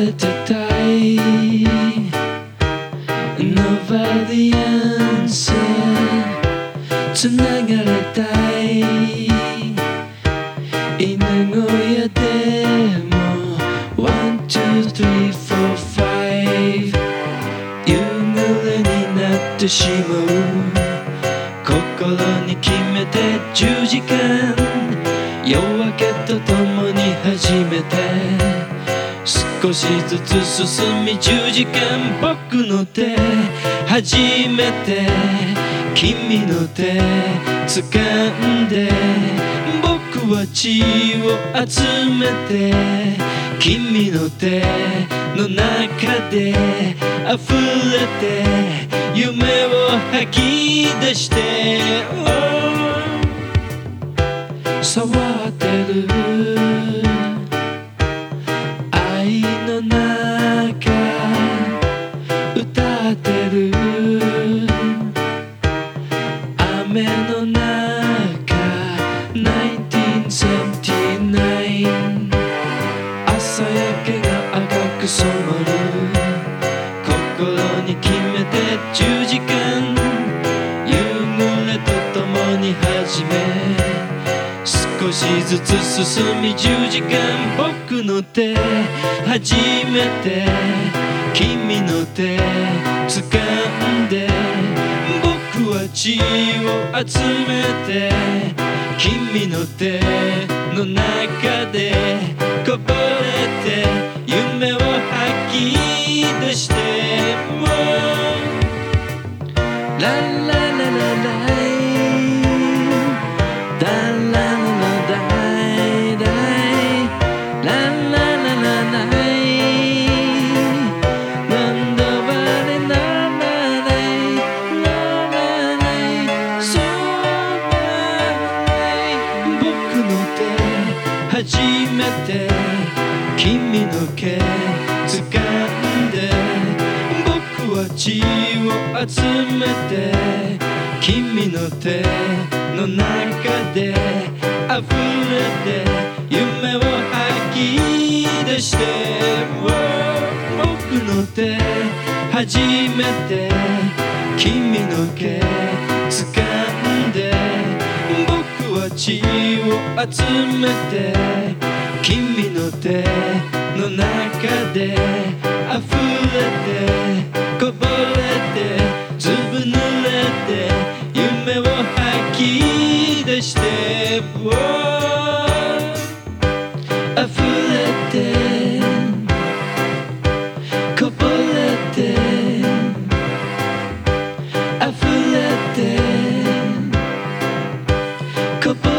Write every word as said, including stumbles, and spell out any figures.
れてたい Nobody answer つながれたい犬小屋でも One, two, three, four, five 夕暮れになってしまう心に決めてじゅうじかん夜明けとともに始めて少しずつ進みじゅうじかん僕の手初めて君の手掴んで僕は血を集めて君の手の中で溢れて夢を吐き出して、oh、触ってる愛の中歌ってる雨の中ナインティーンセブンティーナイン朝焼けが赤く染まる心に決めてじゅうじかん夕暮れとともに始め少しずつ進みじゅうじかん僕の手初めて君の手掴んで僕は血を集めて君の手の中でこぼれて夢を吐き出してもラララララダラララダイダイラララララなんだばれならないならないそうない僕の手初めて君の毛掴んで僕は血を集めて君の手の中で溢れて夢を吐き出して、oh、僕の手初めて君の毛掴んで僕は血を集めて君の手の中で溢れてこぼれてずぶ濡れて夢を吐き出して、oh、溢れてこぼれて溢れてこぼれて